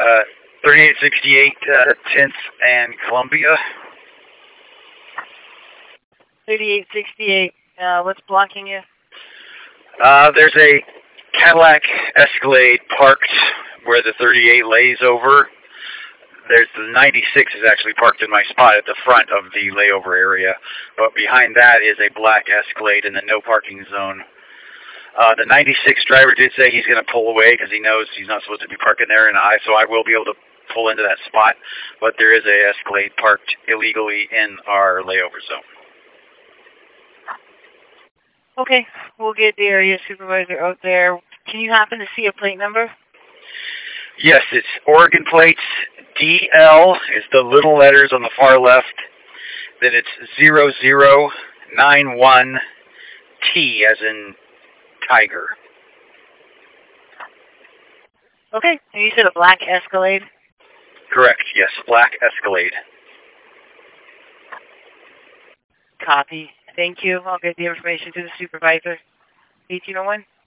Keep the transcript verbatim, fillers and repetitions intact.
Uh, thirty-eight sixty-eight, uh, tenth and Columbia. thirty-eight sixty-eight, uh, what's blocking you? Uh, there's a Cadillac Escalade parked where the thirty-eight lays over. There's the ninety-six is actually parked in my spot at the front of the layover area, but behind that is a black Escalade in the no parking zone. Uh, the ninety-six driver did say he's going to pull away because he knows he's not supposed to be parking there, and I so I will be able to pull into that spot, but there is a Escalade parked illegally in our layover zone. Okay, we'll get the area supervisor out there. Can you happen to see a plate number? Yes, it's Oregon plates. D L is the little letters on the far left. Then it's zero zero nine one T as in tiger. Okay, and you said a black Escalade? Correct, yes, black Escalade. Copy. Thank you. I'll get the information to the supervisor. eighteen oh one?